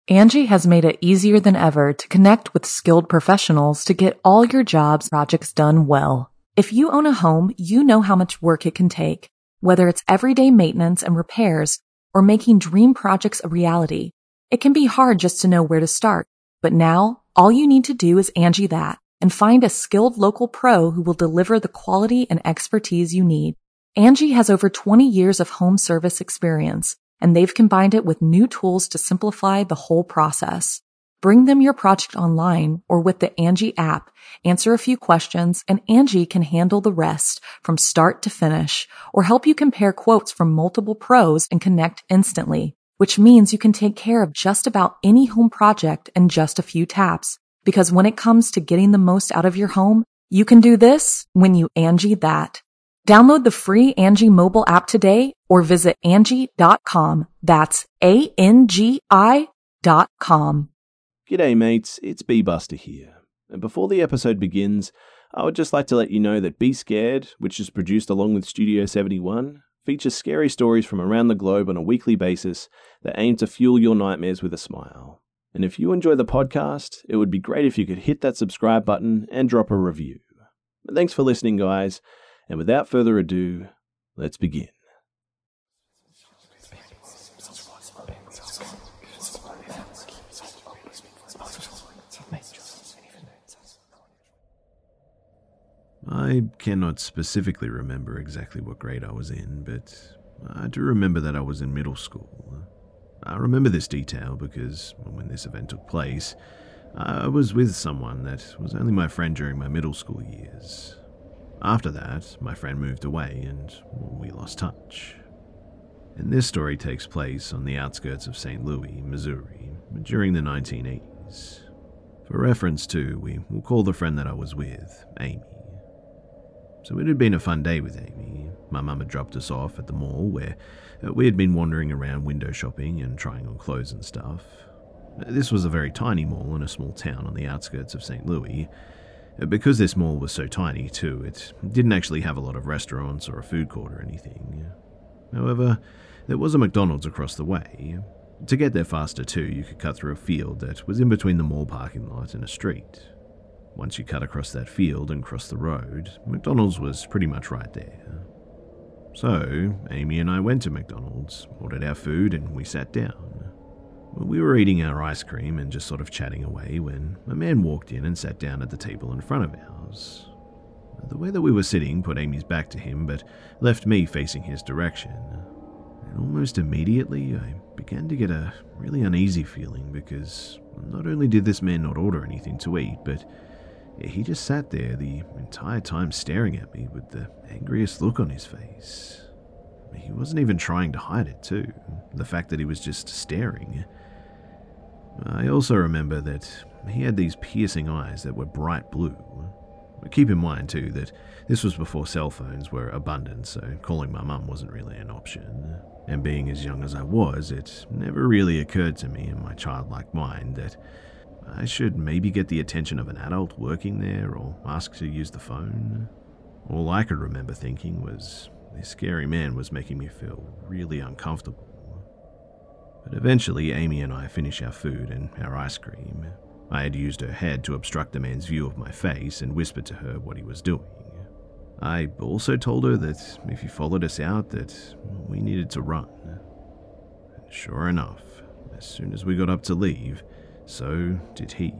Angie has made it easier than ever to connect with skilled professionals to get all your jobs projects done well. If you own a home, you know how much work it can take, whether it's everyday maintenance and repairs or making dream projects a reality. It can be hard just to know where to start, but now all you need to do is Angie that and find a skilled local pro who will deliver the quality and expertise you need. Angie has over 20 years of home service experience, and they've combined it with new tools to simplify the whole process. Bring them your project online or with the Angie app, answer a few questions, and Angie can handle the rest from start to finish or help you compare quotes from multiple pros and connect instantly, which means you can take care of just about any home project in just a few taps. Because when it comes to getting the most out of your home, you can do this when you Angie that. Download the free Angie mobile app today or visit Angie.com. That's ANGI.com. G'day mates, it's B-Buster here. And before the episode begins, I would just like to let you know that Be Scared, which is produced along with Studio 71, features scary stories from around the globe on a weekly basis that aim to fuel your nightmares with a smile. And if you enjoy the podcast, it would be great if you could hit that subscribe button and drop a review. But thanks for listening, guys. And without further ado, let's begin. I cannot specifically remember exactly what grade I was in, but I do remember that I was in middle school. I remember this detail because when this event took place, I was with someone that was only my friend during my middle school years. After that, my friend moved away and we lost touch. And this story takes place on the outskirts of St. Louis, Missouri, during the 1980s. For reference too, we will call the friend that I was with Amy. So it had been a fun day with Amy. My mum had dropped us off at the mall where we had been wandering around window shopping and trying on clothes and stuff. This was a very tiny mall in a small town on the outskirts of St. Louis. Because this mall was so tiny too, it didn't actually have a lot of restaurants or a food court or anything. However, there was a McDonald's across the way. To get there faster too, you could cut through a field that was in between the mall parking lot and a street. Once you cut across that field and crossed the road, McDonald's was pretty much right there. So, Amy and I went to McDonald's, ordered our food, and we sat down. We were eating our ice cream and just sort of chatting away when a man walked in and sat down at the table in front of ours. The way that we were sitting put Amy's back to him, but left me facing his direction. And almost immediately, I began to get a really uneasy feeling because not only did this man not order anything to eat, but he just sat there the entire time staring at me with the angriest look on his face. He wasn't even trying to hide it too, the fact that he was just staring. I also remember that he had these piercing eyes that were bright blue. Keep in mind too that this was before cell phones were abundant, so calling my mum wasn't really an option. And being as young as I was, it never really occurred to me in my childlike mind that I should maybe get the attention of an adult working there or ask to use the phone. All I could remember thinking was this scary man was making me feel really uncomfortable. But eventually, Amy and I finished our food and our ice cream. I had used her head to obstruct the man's view of my face and whispered to her what he was doing. I also told her that if he followed us out, that we needed to run. And sure enough, as soon as we got up to leave, so did he.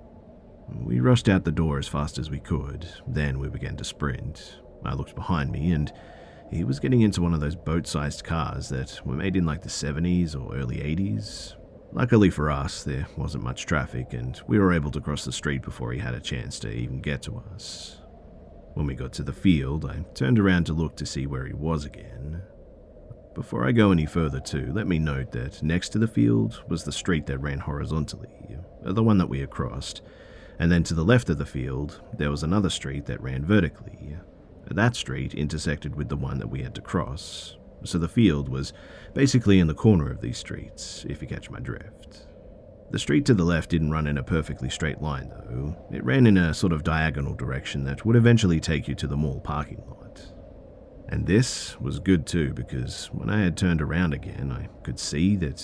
We rushed out the door as fast as we could, then we began to sprint. I looked behind me and he was getting into one of those boat-sized cars that were made in like the 70s or early 80s. Luckily for us, there wasn't much traffic and we were able to cross the street before he had a chance to even get to us. When we got to the field, I turned around to look to see where he was again. Before I go any further too, let me note that next to the field was the street that ran horizontally, the one that we had crossed, and then to the left of the field, there was another street that ran vertically. That street intersected with the one that we had to cross, so the field was basically in the corner of these streets, if you catch my drift. The street to the left didn't run in a perfectly straight line though, it ran in a sort of diagonal direction that would eventually take you to the mall parking lot. And this was good too, because when I had turned around again, I could see that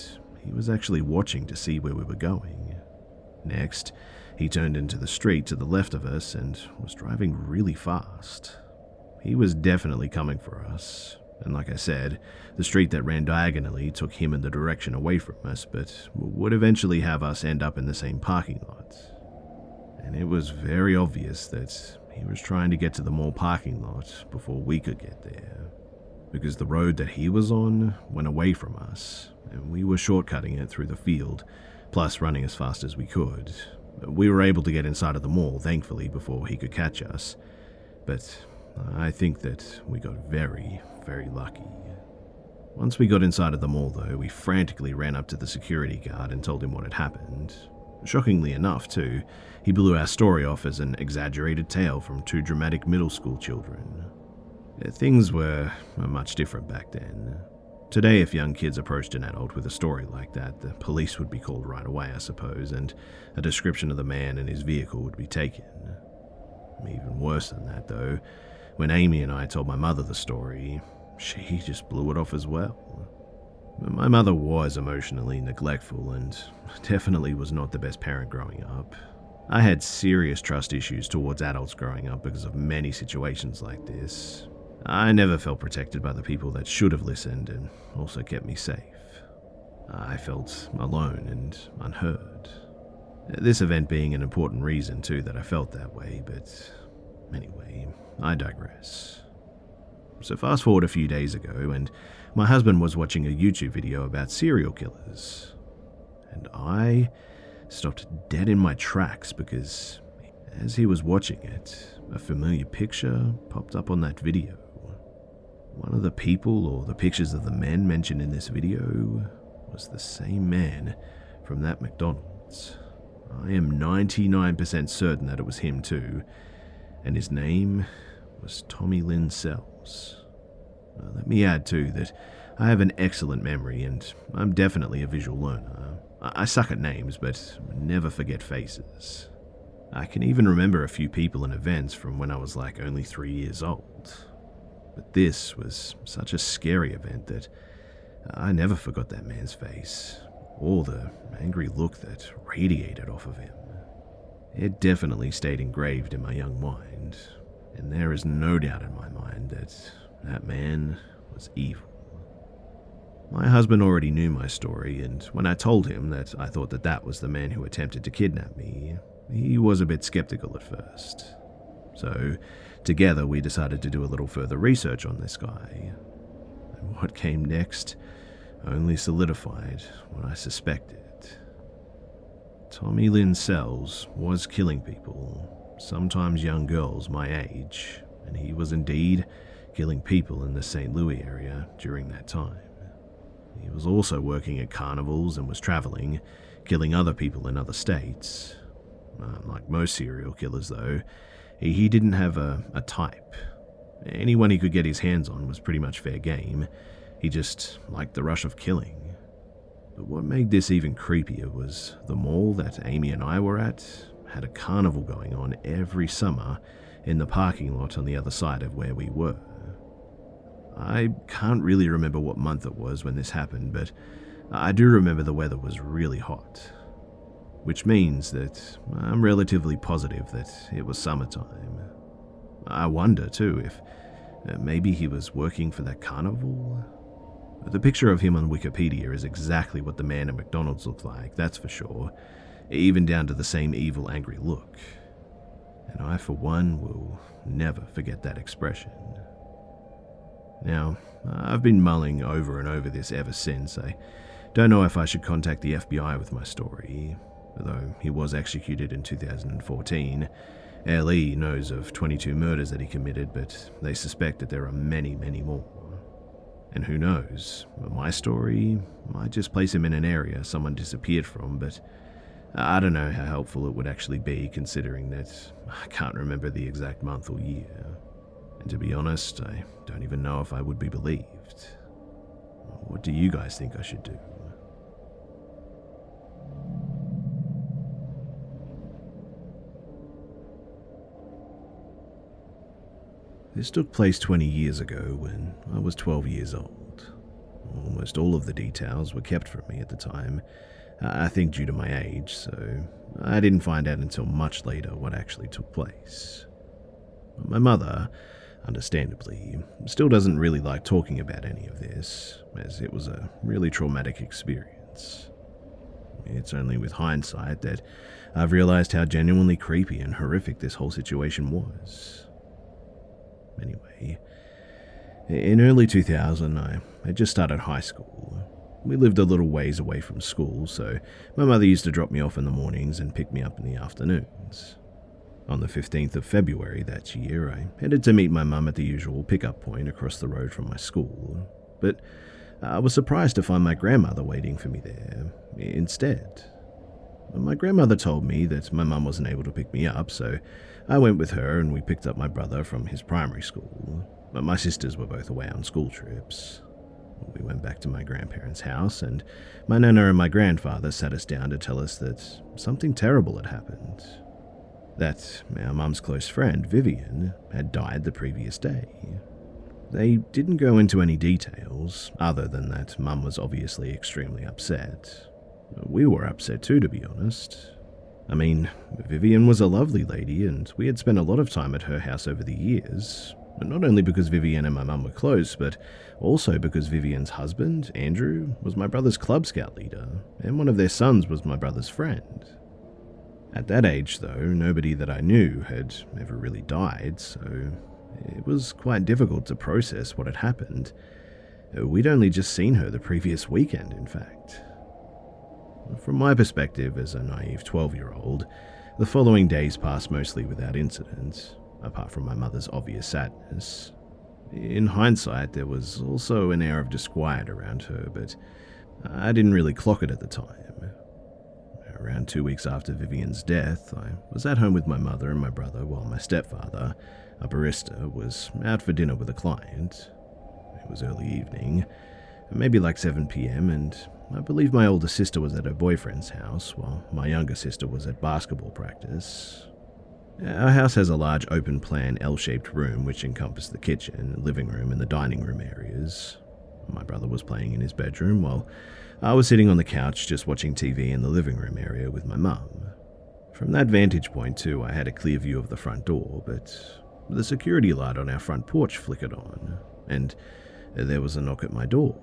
he was actually watching to see where we were going. Next, he turned into the street to the left of us and was driving really fast. He was definitely coming for us, and like I said, the street that ran diagonally took him in the direction away from us, but would eventually have us end up in the same parking lot. And it was very obvious that he was trying to get to the mall parking lot before we could get there, because the road that he was on went away from us, and we were shortcutting it through the field, plus running as fast as we could. We were able to get inside of the mall, thankfully, before he could catch us, but I think that we got very, very lucky. Once we got inside of the mall, though, we frantically ran up to the security guard and told him what had happened. Shockingly enough, too, he blew our story off as an exaggerated tale from two dramatic middle school children. Things were much different back then. Today, if young kids approached an adult with a story like that, the police would be called right away, I suppose, and a description of the man and his vehicle would be taken. Even worse than that, though, when Amy and I told my mother the story, she just blew it off as well. My mother was emotionally neglectful and definitely was not the best parent growing up. I had serious trust issues towards adults growing up because of many situations like this. I never felt protected by the people that should have listened and also kept me safe. I felt alone and unheard. This event being an important reason, too, that I felt that way, but anyway, I digress. So fast forward a few days ago, and my husband was watching a YouTube video about serial killers. And I stopped dead in my tracks because as he was watching it, a familiar picture popped up on that video. One of the people or the pictures of the men mentioned in this video was the same man from that McDonald's. I am 99% certain that it was him too, and his name was Tommy Lynn Sells. Let me add too that I have an excellent memory and I'm definitely a visual learner. I suck at names, but never forget faces. I can even remember a few people and events from when I was like only 3 years old. But this was such a scary event that I never forgot that man's face, or the angry look that radiated off of him. It definitely stayed engraved in my young mind, and there is no doubt in my mind that that man was evil. My husband already knew my story, and when I told him that I thought that was the man who attempted to kidnap me, he was a bit skeptical at first. So, together we decided to do a little further research on this guy. And what came next only solidified what I suspected. Tommy Lynn Sells was killing people, sometimes young girls my age, and he was indeed killing people in the St. Louis area during that time. He was also working at carnivals and was traveling, killing other people in other states. Like most serial killers, though, he didn't have a type. Anyone he could get his hands on was pretty much fair game. He just liked the rush of killing. But what made this even creepier was the mall that Amy and I were at had a carnival going on every summer in the parking lot on the other side of where we were. I can't really remember what month it was when this happened, but I do remember the weather was really hot, which means that I'm relatively positive that it was summertime. I wonder, too, if maybe he was working for that carnival. The picture of him on Wikipedia is exactly what the man at McDonald's looked like, that's for sure, even down to the same evil, angry look. And I, for one, will never forget that expression. Now, I've been mulling over and over this ever since. I don't know if I should contact the FBI with my story. Though he was executed in 2014, LE knows of 22 murders that he committed, but they suspect that there are many, many more. And who knows, my story might just place him in an area someone disappeared from, but I don't know how helpful it would actually be, considering that I can't remember the exact month or year. And to be honest, I don't even know if I would be believed. What do you guys think I should do? This took place 20 years ago when I was 12 years old. Almost all of the details were kept from me at the time, I think due to my age, so I didn't find out until much later what actually took place. My mother, understandably, still doesn't really like talking about any of this, as it was a really traumatic experience. It's only with hindsight that I've realized how genuinely creepy and horrific this whole situation was. Anyway, in early 2000, I had just started high school. We lived a little ways away from school, so my mother used to drop me off in the mornings and pick me up in the afternoons. On the 15th of February that year, I headed to meet my mum at the usual pickup point across the road from my school, but I was surprised to find my grandmother waiting for me there instead. My grandmother told me that my mum wasn't able to pick me up, so I went with her and we picked up my brother from his primary school. But my sisters were both away on school trips. We went back to my grandparents' house, and my nana and my grandfather sat us down to tell us that something terrible had happened. That our mum's close friend, Vivian, had died the previous day. They didn't go into any details, other than that mum was obviously extremely upset. We were upset too, to be honest. I mean, Vivian was a lovely lady, and we had spent a lot of time at her house over the years. Not only because Vivian and my mum were close, but also because Vivian's husband, Andrew, was my brother's Club Scout leader, and one of their sons was my brother's friend. At that age, though, nobody that I knew had ever really died, so it was quite difficult to process what had happened. We'd only just seen her the previous weekend, in fact. From my perspective as a naive 12-year-old, the following days passed mostly without incident, apart from my mother's obvious sadness. In hindsight, there was also an air of disquiet around her, but I didn't really clock it at the time. Around 2 weeks after Vivian's death, I was at home with my mother and my brother while my stepfather, a barista, was out for dinner with a client. It was early evening, maybe like 7 p.m, and I believe my older sister was at her boyfriend's house while my younger sister was at basketball practice. Our house has a large open-plan L-shaped room which encompassed the kitchen, living room, and the dining room areas. My brother was playing in his bedroom while I was sitting on the couch just watching TV in the living room area with my mum. From that vantage point too, I had a clear view of the front door, but the security light on our front porch flickered on, and there was a knock at my door.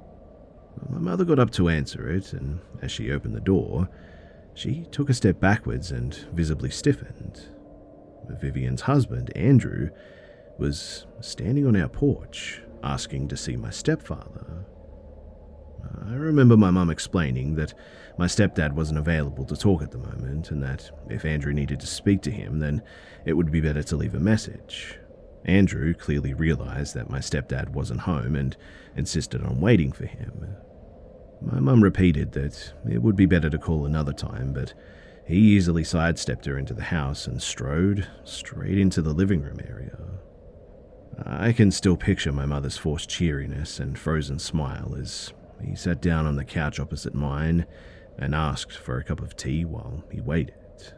My mother got up to answer it, and as she opened the door, she took a step backwards and visibly stiffened. Vivian's husband, Andrew, was standing on our porch, asking to see my stepfather. I remember my mum explaining that my stepdad wasn't available to talk at the moment, and that if Andrew needed to speak to him, then it would be better to leave a message. Andrew clearly realized that my stepdad wasn't home and insisted on waiting for him. My mum repeated that it would be better to call another time, but he easily sidestepped her into the house and strode straight into the living room area. I can still picture my mother's forced cheeriness and frozen smile as he sat down on the couch opposite mine and asked for a cup of tea while he waited.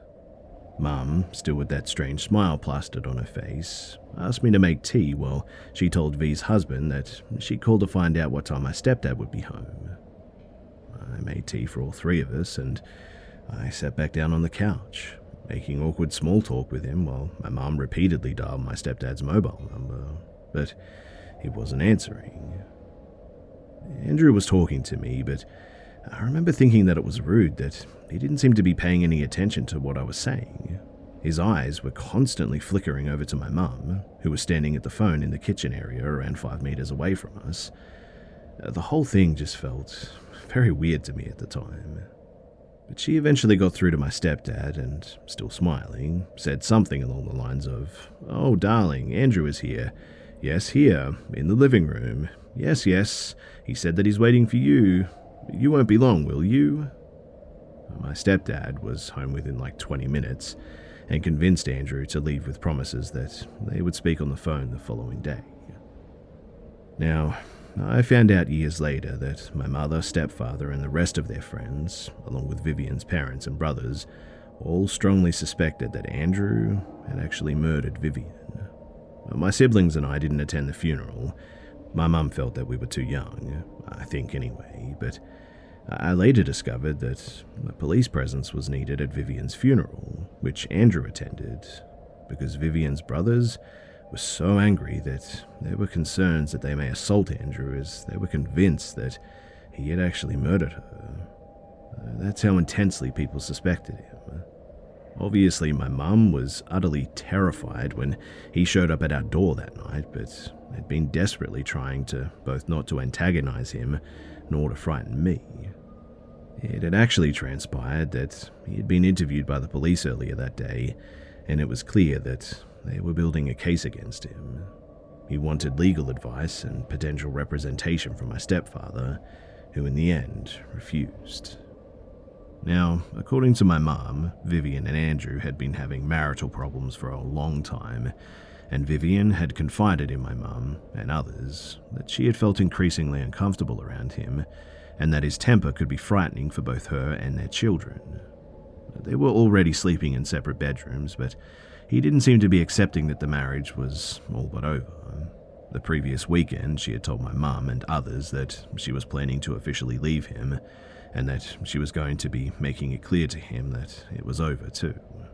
Mum, still with that strange smile plastered on her face, asked me to make tea while she told V's husband that she called to find out what time my stepdad would be home. I made tea for all three of us, and I sat back down on the couch, making awkward small talk with him while my mum repeatedly dialed my stepdad's mobile number, but he wasn't answering. Andrew was talking to me, but I remember thinking that it was rude that he didn't seem to be paying any attention to what I was saying. His eyes were constantly flickering over to my mum, who was standing at the phone in the kitchen area around 5 meters away from us. The whole thing just felt very weird to me at the time. But she eventually got through to my stepdad and, still smiling, said something along the lines of, "Oh, darling, Andrew is here. Yes, here, in the living room. Yes, yes, he said that he's waiting for you. You won't be long, will you?" My stepdad was home within like 20 minutes and convinced Andrew to leave with promises that they would speak on the phone the following day. Now, I found out years later that my mother, stepfather, and the rest of their friends, along with Vivian's parents and brothers, all strongly suspected that Andrew had actually murdered Vivian. My siblings and I didn't attend the funeral, My mum felt that we were too young, I think anyway, but I later discovered that a police presence was needed at Vivian's funeral, which Andrew attended, because Vivian's brothers were so angry that there were concerns that they may assault Andrew, as they were convinced that he had actually murdered her. That's how intensely people suspected him. Obviously, my mum was utterly terrified when he showed up at our door that night, but had been desperately trying to both not to antagonize him nor to frighten me. It had actually transpired that he had been interviewed by the police earlier that day, and it was clear that they were building a case against him. He wanted legal advice and potential representation from my stepfather, who in the end refused. Now, according to my mum, Vivian and Andrew had been having marital problems for a long time, and Vivian had confided in my mum and others that she had felt increasingly uncomfortable around him, and that his temper could be frightening for both her and their children. They were already sleeping in separate bedrooms, but he didn't seem to be accepting that the marriage was all but over. The previous weekend, she had told my mum and others that she was planning to officially leave him, and that she was going to be making it clear to him that it was over too.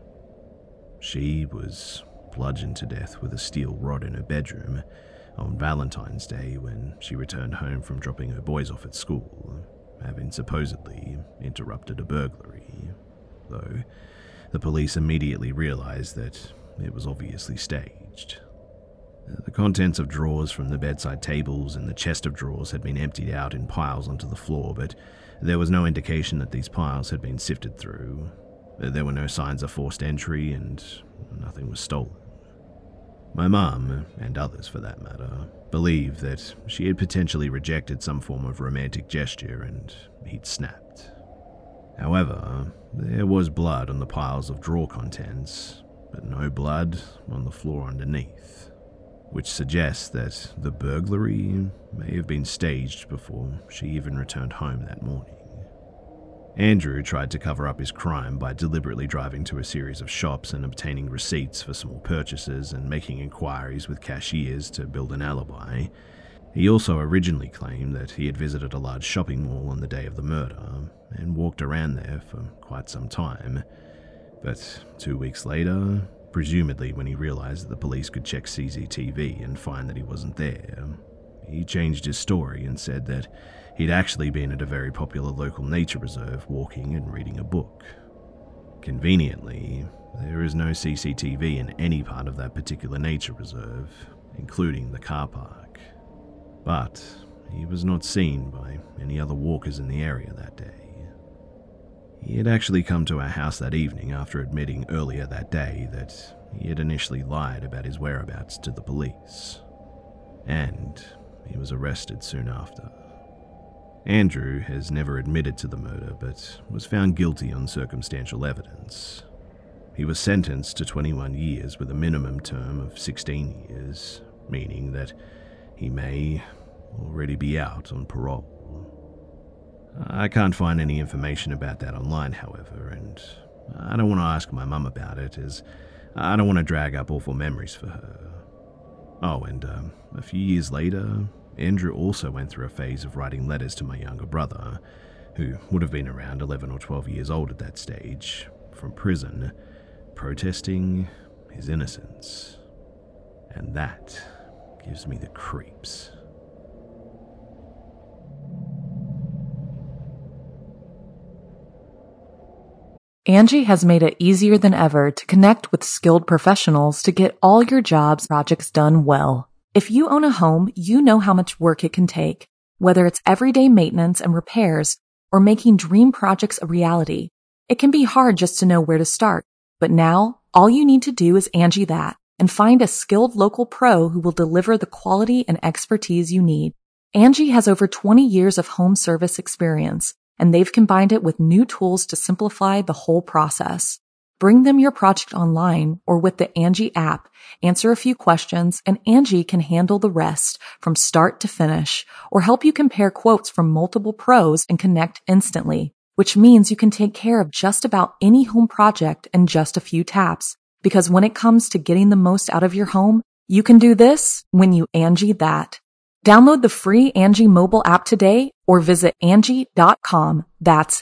She was bludgeoned to death with a steel rod in her bedroom on Valentine's Day when she returned home from dropping her boys off at school, having supposedly interrupted a burglary, though the police immediately realized that it was obviously staged. The contents of drawers from the bedside tables and the chest of drawers had been emptied out in piles onto the floor, but there was no indication that these piles had been sifted through. There were no signs of forced entry, and nothing was stolen. My mum, and others for that matter, believed that she had potentially rejected some form of romantic gesture and he'd snapped. However, there was blood on the piles of drawer contents, but no blood on the floor underneath, which suggests that the burglary may have been staged before she even returned home that morning. Andrew tried to cover up his crime by deliberately driving to a series of shops and obtaining receipts for small purchases and making inquiries with cashiers to build an alibi. He also originally claimed that he had visited a large shopping mall on the day of the murder and walked around there for quite some time, but 2 weeks later, presumably when he realized that the police could check CCTV and find that he wasn't there, he changed his story and said that he'd actually been at a very popular local nature reserve walking and reading a book. Conveniently, there is no CCTV in any part of that particular nature reserve, including the car park. But he was not seen by any other walkers in the area that day. He had actually come to our house that evening after admitting earlier that day that he had initially lied about his whereabouts to the police. And he was arrested soon after. Andrew has never admitted to the murder, but was found guilty on circumstantial evidence. He was sentenced to 21 years with a minimum term of 16 years, meaning that he may already be out on parole. I can't find any information about that online, however, and I don't want to ask my mum about it, as I don't want to drag up awful memories for her. Oh, and a few years later, Andrew also went through a phase of writing letters to my younger brother, who would have been around 11 or 12 years old at that stage, from prison, protesting his innocence. And that gives me the creeps. Angie has made it easier than ever to connect with skilled professionals to get all your jobs projects done well. If you own a home, you know how much work it can take, whether it's everyday maintenance and repairs or making dream projects a reality. It can be hard just to know where to start, but now all you need to do is Angie that and find a skilled local pro who will deliver the quality and expertise you need. Angie has over 20 years of home service experience, and they've combined it with new tools to simplify the whole process. Bring them your project online or with the Angie app, answer a few questions, and Angie can handle the rest from start to finish, or help you compare quotes from multiple pros and connect instantly, which means you can take care of just about any home project in just a few taps. Because when it comes to getting the most out of your home, you can do this when you Angie that. Download the free Angie mobile app today or visit Angie.com. That's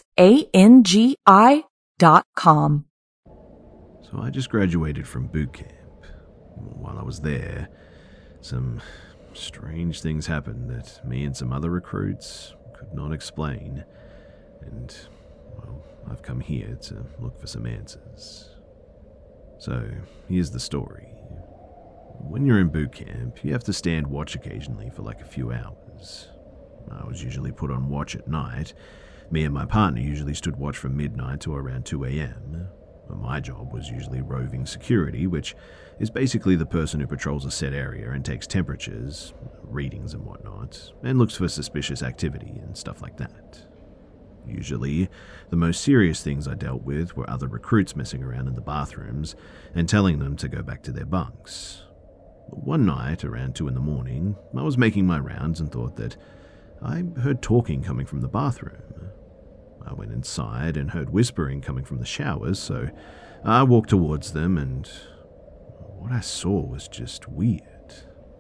ANGI.com. So I just graduated from boot camp. While I was there, some strange things happened that me and some other recruits could not explain. And, well, I've come here to look for some answers. So, here's the story. When you're in boot camp, you have to stand watch occasionally for like a few hours. I was usually put on watch at night. Me and my partner usually stood watch from midnight to around 2 a.m. My job was usually roving security, which is basically the person who patrols a set area and takes temperatures, readings and whatnot, and looks for suspicious activity and stuff like that. Usually, the most serious things I dealt with were other recruits messing around in the bathrooms and telling them to go back to their bunks. One night, around 2 in the morning, I was making my rounds and thought that I heard talking coming from the bathroom. I went inside and heard whispering coming from the showers, so I walked towards them, and what I saw was just weird.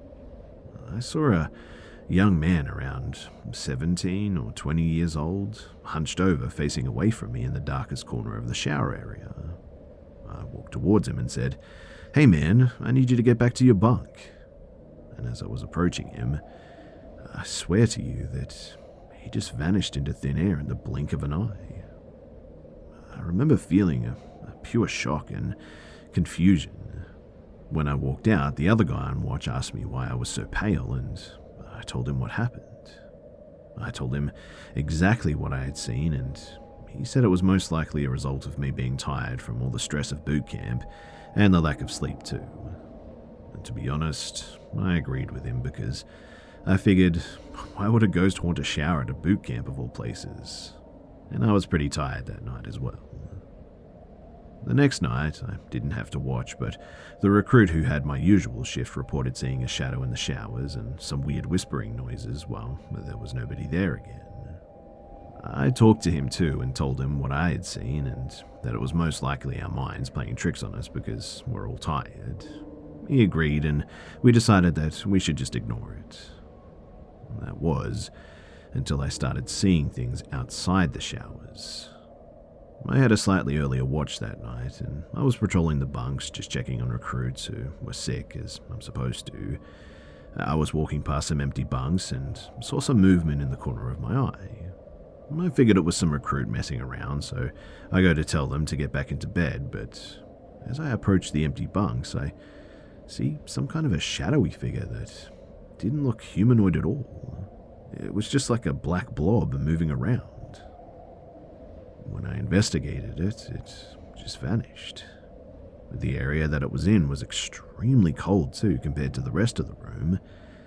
I saw a young man around 17 or 20 years old, hunched over facing away from me in the darkest corner of the shower area. I walked towards him and said, "Hey man, I need you to get back to your bunk." And as I was approaching him, I swear to you that he just vanished into thin air in the blink of an eye. I remember feeling a pure shock and confusion. When I walked out, the other guy on watch asked me why I was so pale, and I told him what happened. I told him exactly what I had seen, and he said it was most likely a result of me being tired from all the stress of boot camp and the lack of sleep too. And to be honest, I agreed with him because I figured, why would a ghost haunt a shower at a boot camp of all places? And I was pretty tired that night as well. The next night, I didn't have to watch, but the recruit who had my usual shift reported seeing a shadow in the showers and some weird whispering noises while there was nobody there again. I talked to him too and told him what I had seen and that it was most likely our minds playing tricks on us because we're all tired. He agreed, and we decided that we should just ignore it. That was until I started seeing things outside the showers. I had a slightly earlier watch that night, and I was patrolling the bunks, just checking on recruits who were sick, as I'm supposed to. I was walking past some empty bunks and saw some movement in the corner of my eye. I figured it was some recruit messing around, so I go to tell them to get back into bed, but as I approach the empty bunks, I see some kind of a shadowy figure that didn't look humanoid at all. It was just like a black blob moving around. When I investigated it, it just vanished. The area that it was in was extremely cold too compared to the rest of the room.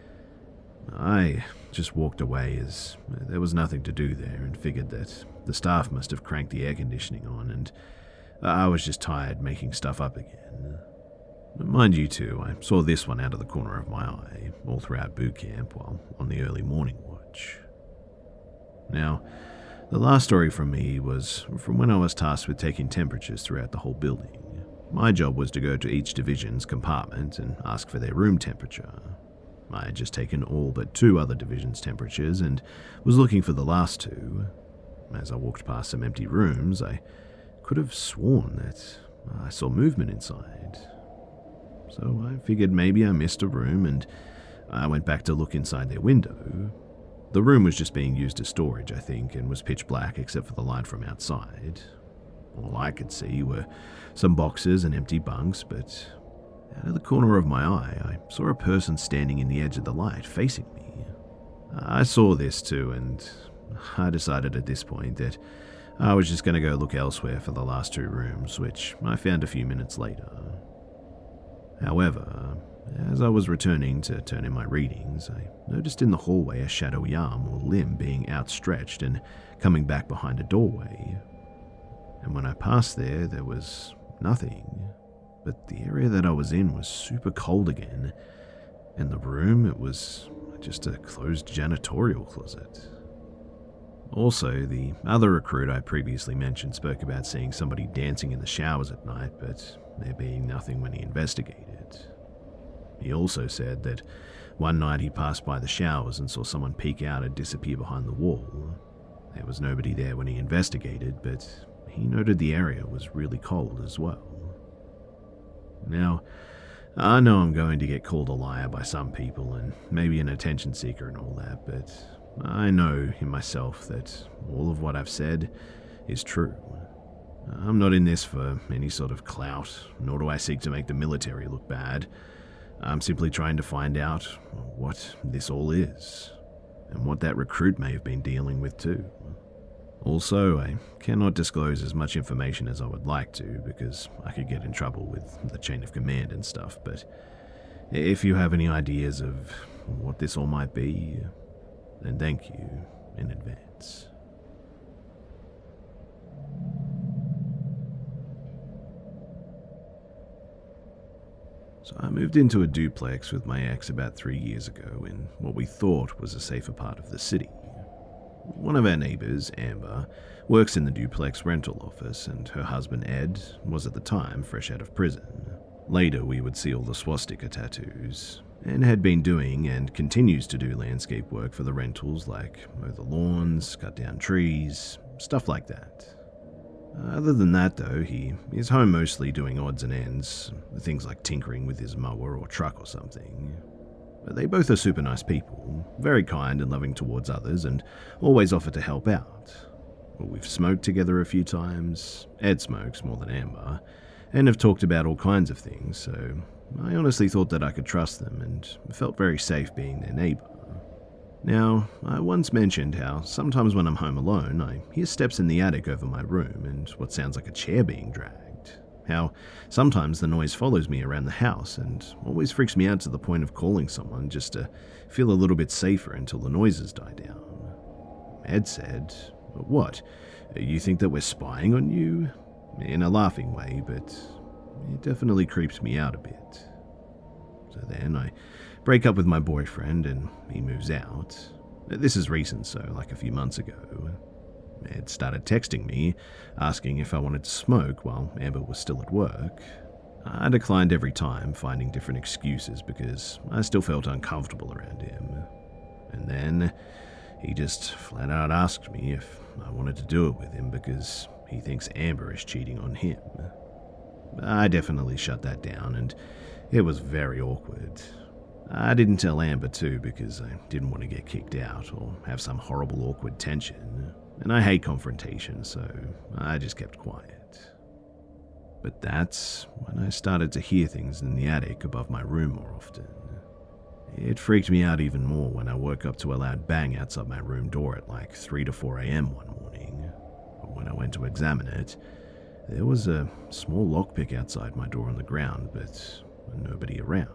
I just walked away as there was nothing to do there and figured that the staff must have cranked the air conditioning on and I was just tired making stuff up again. Mind you too, I saw this one out of the corner of my eye all throughout boot camp while on the early morning watch. Now, the last story from me was from when I was tasked with taking temperatures throughout the whole building. My job was to go to each division's compartment and ask for their room temperature. I had just taken all but 2 other divisions' temperatures and was looking for the last 2. As I walked past some empty rooms, I could have sworn that I saw movement inside. So I figured maybe I missed a room and I went back to look inside their window. The room was just being used as storage, I think, and was pitch black except for the light from outside. All I could see were some boxes and empty bunks, but out of the corner of my eye, I saw a person standing in the edge of the light, facing me. I saw this too, and I decided at this point that I was just going to go look elsewhere for the last 2 rooms, which I found a few minutes later. However, as I was returning to turn in my readings, I noticed in the hallway a shadowy arm or limb being outstretched and coming back behind a doorway. And when I passed there, there was nothing. But the area that I was in was super cold again. In the room, it was just a closed janitorial closet. Also, the other recruit I previously mentioned spoke about seeing somebody dancing in the showers at night, but there being nothing when he investigated. He also said that one night he passed by the showers and saw someone peek out and disappear behind the wall. There was nobody there when he investigated, but he noted the area was really cold as well. Now, I know I'm going to get called a liar by some people and maybe an attention seeker and all that, but I know in myself that all of what I've said is true. I'm not in this for any sort of clout, nor do I seek to make the military look bad. I'm simply trying to find out what this all is, and what that recruit may have been dealing with too. Also, I cannot disclose as much information as I would like to, because I could get in trouble with the chain of command and stuff, but if you have any ideas of what this all might be, then thank you in advance. So I moved into a duplex with my ex about 3 years ago in what we thought was a safer part of the city. One of our neighbors, Amber, works in the duplex rental office, and her husband, Ed, was at the time fresh out of prison. Later, we would see all the swastika tattoos, and had been doing and continues to do landscape work for the rentals like mow the lawns, cut down trees, stuff like that. Other than that, though, he is home mostly doing odds and ends, things like tinkering with his mower or truck or something. They both are super nice people, very kind and loving towards others, and always offer to help out. We've smoked together a few times, Ed smokes more than Amber, and have talked about all kinds of things, so I honestly thought that I could trust them and felt very safe being their neighbor. Now, I once mentioned how sometimes when I'm home alone, I hear steps in the attic over my room and what sounds like a chair being dragged. How sometimes the noise follows me around the house and always freaks me out to the point of calling someone just to feel a little bit safer until the noises die down. Ed said, "What? You think that we're spying on you?" In a laughing way, but it definitely creeps me out a bit. So then I break up with my boyfriend and he moves out. This is recent, so like a few months ago. Ed started texting me, asking if I wanted to smoke while Amber was still at work. I declined every time, finding different excuses because I still felt uncomfortable around him. And then he just flat out asked me if I wanted to do it with him because he thinks Amber is cheating on him. I definitely shut that down, and it was very awkward. I didn't tell Amber too because I didn't want to get kicked out or have some horrible awkward tension, and I hate confrontation, so I just kept quiet. But that's when I started to hear things in the attic above my room more often. It freaked me out even more when I woke up to a loud bang outside my room door at like 3 to 4 a.m. one morning. When I went to examine it, there was a small lockpick outside my door on the ground, but nobody around.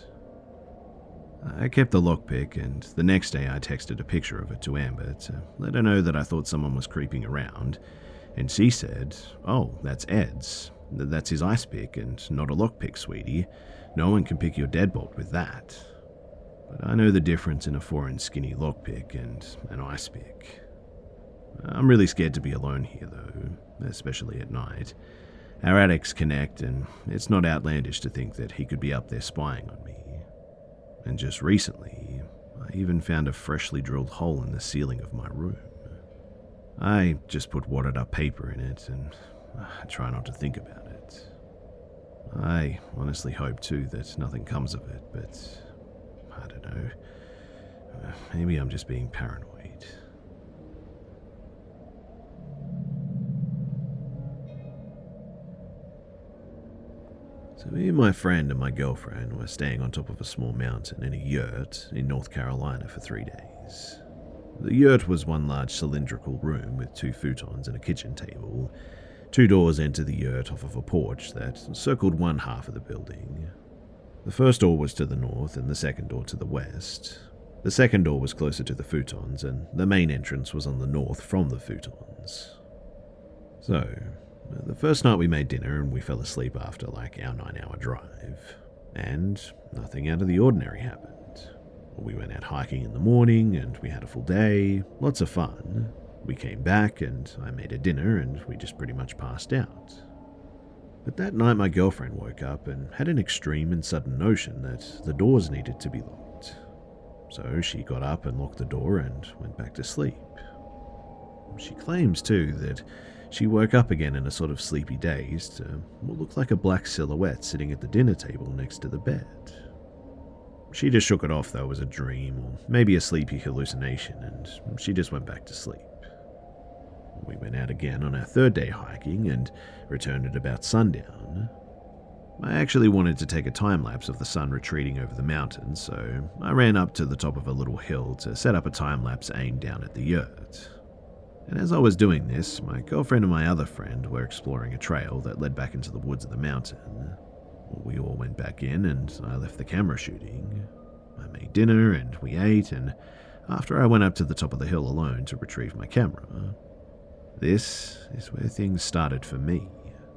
I kept the lockpick, and the next day I texted a picture of it to Amber to let her know that I thought someone was creeping around, and she said, "Oh, that's Ed's. That's his ice pick and not a lockpick, sweetie. No one can pick your deadbolt with that." But I know the difference in a 4-inch skinny lockpick and an ice pick. I'm really scared to be alone here, though, especially at night. Our attics connect, and it's not outlandish to think that he could be up there spying on me. And just recently, I even found a freshly drilled hole in the ceiling of my room. I just put wadded up paper in it, and I try not to think about it. I honestly hope, too, that nothing comes of it, but I don't know. Maybe I'm just being paranoid. So me and my friend and my girlfriend were staying on top of a small mountain in a yurt in North Carolina for 3 days. The yurt was one large cylindrical room with 2 futons and a kitchen table. 2 doors enter the yurt off of a porch that circled one half of the building. The first door was to the north and the second door to the west. The second door was closer to the futons, and the main entrance was on the north from the futons. So, the first night we made dinner and we fell asleep after like our 9-hour drive, and nothing out of the ordinary happened. We went out hiking in the morning and we had a full day, lots of fun. We came back and I made a dinner and we just pretty much passed out. But that night my girlfriend woke up and had an extreme and sudden notion that the doors needed to be locked. So she got up and locked the door and went back to sleep. She claims too that she woke up again in a sort of sleepy daze to what looked like a black silhouette sitting at the dinner table next to the bed. She just shook it off though as a dream or maybe a sleepy hallucination, and she just went back to sleep. We went out again on our third day hiking and returned at about sundown. I actually wanted to take a time lapse of the sun retreating over the mountains, so I ran up to the top of a little hill to set up a time lapse aimed down at the yurt. And as I was doing this, my girlfriend and my other friend were exploring a trail that led back into the woods of the mountain. We all went back in and I left the camera shooting. I made dinner and we ate, and after I went up to the top of the hill alone to retrieve my camera, this is where things started for me.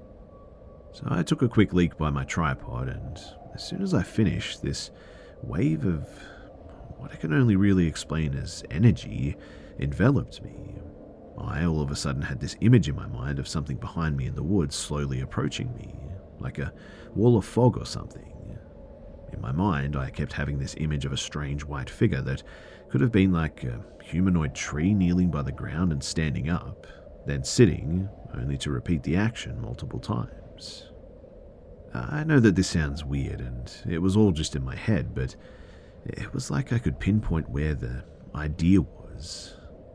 So I took a quick leak by my tripod, and as soon as I finished, this wave of what I can only really explain as energy enveloped me. I all of a sudden had this image in my mind of something behind me in the woods slowly approaching me, like a wall of fog or something. In my mind, I kept having this image of a strange white figure that could have been like a humanoid tree kneeling by the ground and standing up, then sitting, only to repeat the action multiple times. I know that this sounds weird, and it was all just in my head, but it was like I could pinpoint where the idea was.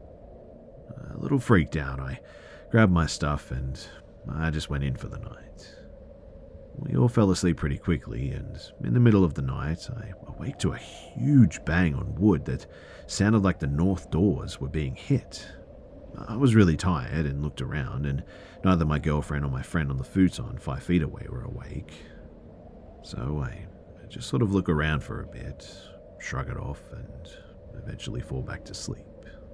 A little freaked out, I grabbed my stuff and I just went in for the night. We all fell asleep pretty quickly, and in the middle of the night, I awake to a huge bang on wood that sounded like the north doors were being hit. I was really tired and looked around, and neither my girlfriend or my friend on the futon 5 feet away were awake. So I just sort of look around for a bit, shrug it off, and eventually fall back to sleep.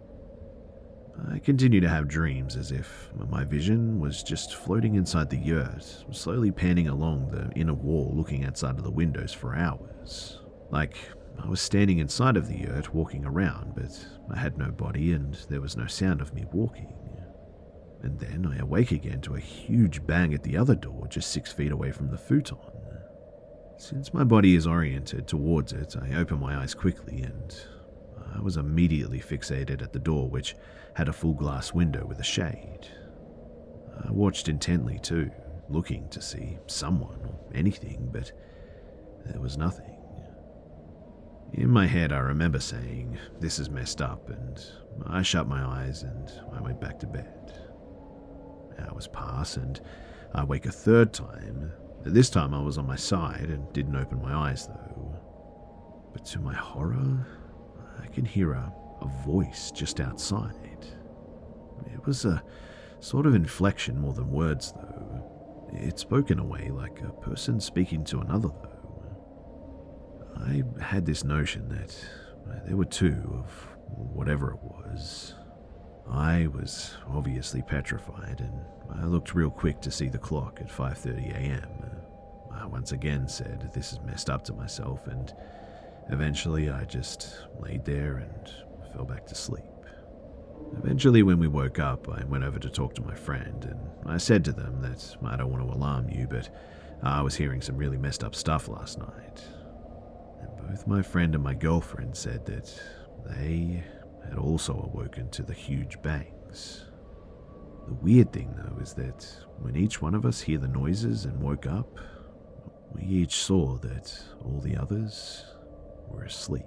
I continue to have dreams as if my vision was just floating inside the yurt, slowly panning along the inner wall looking outside of the windows for hours. Like I was standing inside of the yurt walking around, but I had no body and there was no sound of me walking. And then I awake again to a huge bang at the other door just 6 feet away from the futon. Since my body is oriented towards it, I open my eyes quickly and I was immediately fixated at the door, which had a full glass window with a shade. I watched intently too, looking to see someone or anything, but there was nothing. In my head, I remember saying, "This is messed up," and I shut my eyes and I went back to bed. Hours pass and I wake a third time. This time I was on my side and didn't open my eyes though. But to my horror, I can hear a voice just outside. It was a sort of inflection more than words though. It spoke in a way like a person speaking to another though. I had this notion that there were two of whatever it was. I was obviously petrified, and I looked real quick to see the clock at 5:30 a.m. I once again said, "This is messed up" to myself, and eventually I just laid there and fell back to sleep. Eventually, when we woke up, I went over to talk to my friend, and I said to them that I don't want to alarm you, but I was hearing some really messed up stuff last night. Both my friend and my girlfriend said that they had also awoken to the huge bangs. The weird thing, though, is that when each one of us hear the noises and woke up, we each saw that all the others were asleep.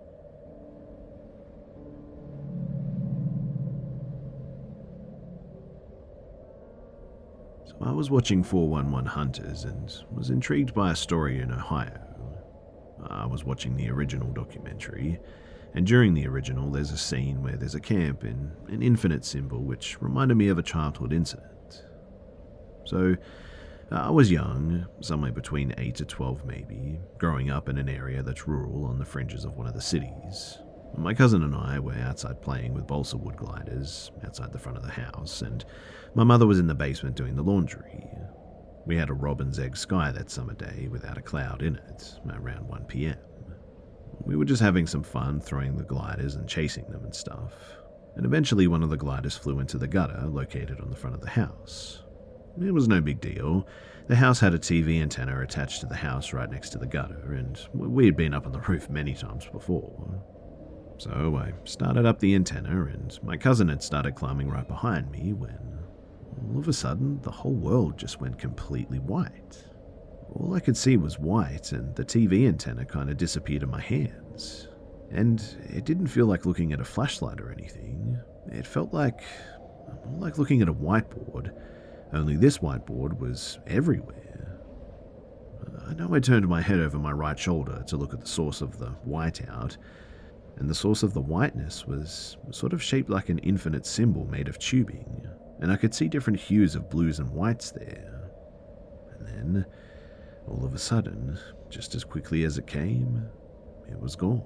So I was watching 411 Hunters and was intrigued by a story in Ohio. I was watching the original documentary, and during the original there's a scene where there's a camp in an infinite symbol which reminded me of a childhood incident. So I was young, somewhere between 8 to 12 maybe, growing up in an area that's rural on the fringes of one of the cities. My cousin and I were outside playing with balsa wood gliders outside the front of the house, and my mother was in the basement doing the laundry. We had a robin's egg sky that summer day without a cloud in it, around 1 p.m. We were just having some fun throwing the gliders and chasing them and stuff, and eventually one of the gliders flew into the gutter located on the front of the house. It was no big deal. The house had a TV antenna attached to the house right next to the gutter, and we had been up on the roof many times before. So I started up the antenna, and my cousin had started climbing right behind me when, all of a sudden, the whole world just went completely white. All I could see was white, and the TV antenna kind of disappeared in my hands. And it didn't feel like looking at a flashlight or anything. It felt more like looking at a whiteboard, only this whiteboard was everywhere. I know I turned my head over my right shoulder to look at the source of the whiteout, and the source of the whiteness was sort of shaped like an infinite symbol made of tubing, and I could see different hues of blues and whites there. And then, all of a sudden, just as quickly as it came, it was gone.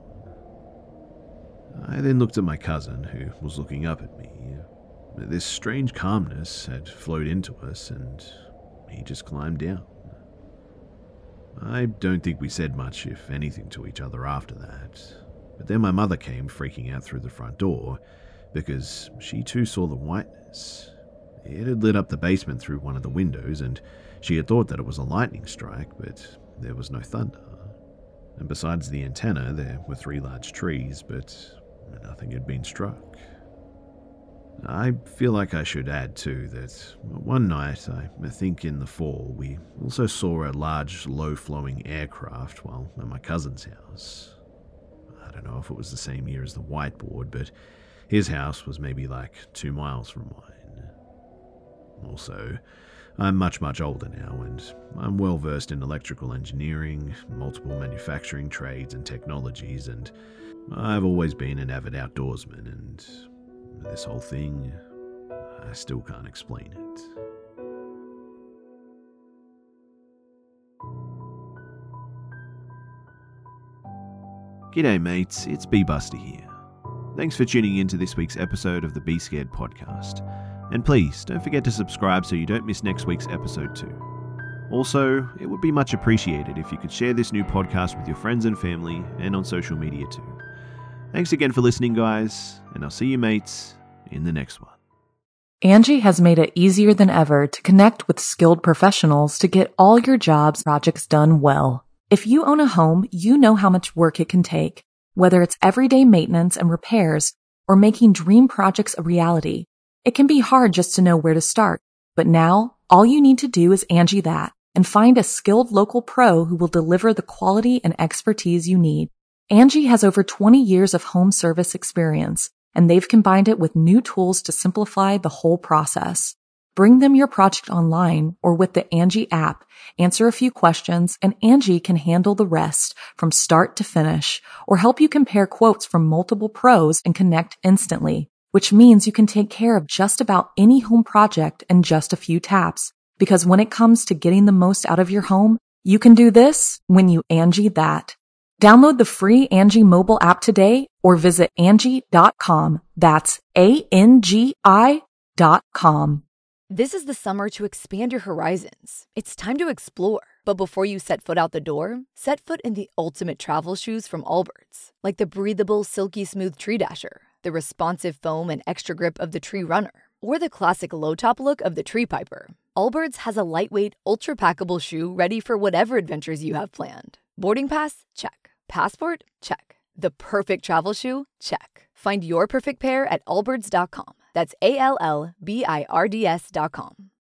I then looked at my cousin, who was looking up at me. This strange calmness had flowed into us, and he just climbed down. I don't think we said much, if anything, to each other after that. But then my mother came freaking out through the front door, because she too saw the whiteness. It had lit up the basement through one of the windows, and she had thought that it was a lightning strike, but there was no thunder. And besides the antenna, there were 3 large trees, but nothing had been struck. I feel like I should add too that one night, I think in the fall, we also saw a large, low-flowing aircraft while at my cousin's house. I don't know if it was the same year as the whiteboard, but his house was maybe like 2 miles from mine. Also, I'm much older now, and I'm well versed in electrical engineering, multiple manufacturing trades and technologies, and I've always been an avid outdoorsman, and this whole thing, I still can't explain it. G'day mates, it's B-Buster here. Thanks for tuning in to this week's episode of the Be Scared podcast. And please, don't forget to subscribe so you don't miss next week's episode too. Also, it would be much appreciated if you could share this new podcast with your friends and family and on social media too. Thanks again for listening, guys, and I'll see you mates in the next one. Angie has made it easier than ever to connect with skilled professionals to get all your jobs projects done well. If you own a home, you know how much work it can take, whether it's everyday maintenance and repairs or making dream projects a reality. It can be hard just to know where to start, but now all you need to do is Angie that and find a skilled local pro who will deliver the quality and expertise you need. Angie has over 20 years of home service experience, and they've combined it with new tools to simplify the whole process. Bring them your project online or with the Angie app, answer a few questions, and Angie can handle the rest from start to finish or help you compare quotes from multiple pros and connect instantly, which means you can take care of just about any home project in just a few taps. Because when it comes to getting the most out of your home, you can do this when you Angie that. Download the free Angie mobile app today or visit Angie.com. That's ANGI.com. This is the summer to expand your horizons. It's time to explore. But before you set foot out the door, set foot in the ultimate travel shoes from Allbirds, like the breathable, silky smooth Tree Dasher, the responsive foam and extra grip of the Tree Runner, or the classic low-top look of the Tree Piper. Allbirds has a lightweight, ultra-packable shoe ready for whatever adventures you have planned. Boarding pass? Check. Passport? Check. The perfect travel shoe? Check. Find your perfect pair at allbirds.com. That's ALLBIRDS.com.